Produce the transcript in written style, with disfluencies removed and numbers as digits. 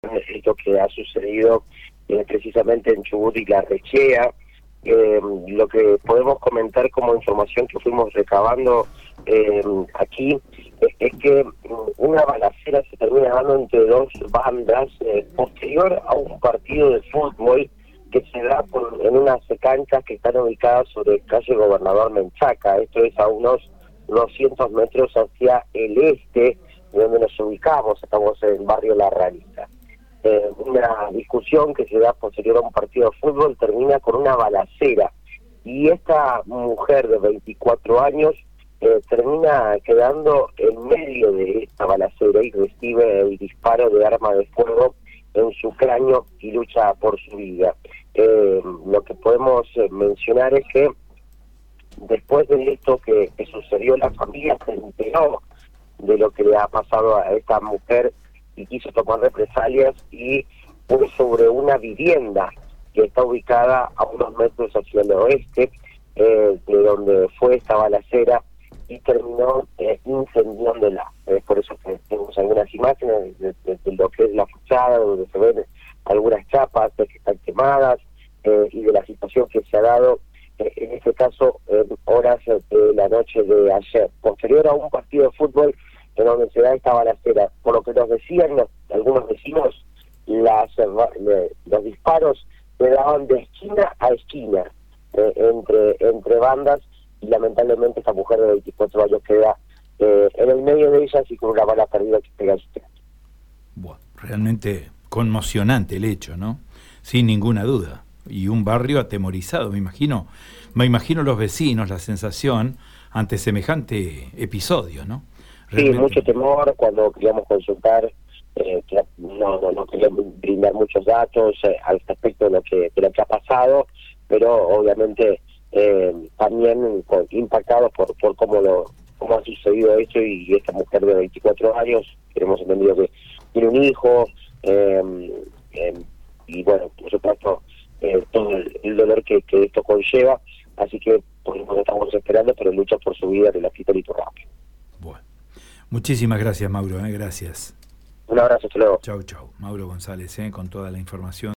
esto que ha sucedido precisamente en Chubut y La Rechea. Lo que podemos comentar como información que fuimos recabando aquí es que una balacera se termina dando entre dos bandas posterior a un partido de fútbol que se da en unas canchas que están ubicadas sobre calle Gobernador Menchaca. Esto es a unos 200 metros hacia el este de donde nos ubicamos. Estamos en el barrio La Realista. Una discusión que se da posterior a un partido de fútbol termina con una balacera, y esta mujer de 24 años termina quedando en medio de esta balacera y recibe el disparo de arma de fuego en su cráneo y lucha por su vida. Lo que podemos mencionar es que después de esto que sucedió, la familia se enteró de lo que le ha pasado a esta mujer y quiso tomar represalias, y fue sobre una vivienda que está ubicada a unos metros hacia el oeste de donde fue esta balacera, y terminó incendiándola. Por eso que tenemos algunas imágenes de lo que es la fachada, donde se ven algunas chapas que están quemadas, y de la situación que se ha dado en este caso en horas de la noche de ayer, posterior a un partido de fútbol en donde se da esta balacera. Por lo que nos decían algunos vecinos, los disparos se daban de esquina a esquina entre bandas, y lamentablemente esta mujer de 24 años queda en el medio de ellas y con una bala perdida que pega su cráneo. Bueno, realmente conmocionante el hecho, ¿no? Sin ninguna duda. Y un barrio atemorizado, me imagino los vecinos, la sensación ante semejante episodio, ¿no? Realmente... Sí, mucho temor cuando queríamos consultar, no queríamos brindar muchos datos al respecto de lo que ha pasado, pero obviamente también impactados por cómo ha sucedido esto, y esta mujer de 24 años, que hemos entendido que tiene un hijo, y bueno, por supuesto, todo el dolor que esto conlleva, así que por lo estamos esperando, pero lucha por su vida de la Fitorito rápido. Bueno, muchísimas gracias, Mauro, gracias. Un abrazo, hasta luego. Chau. Mauro González, con toda la información.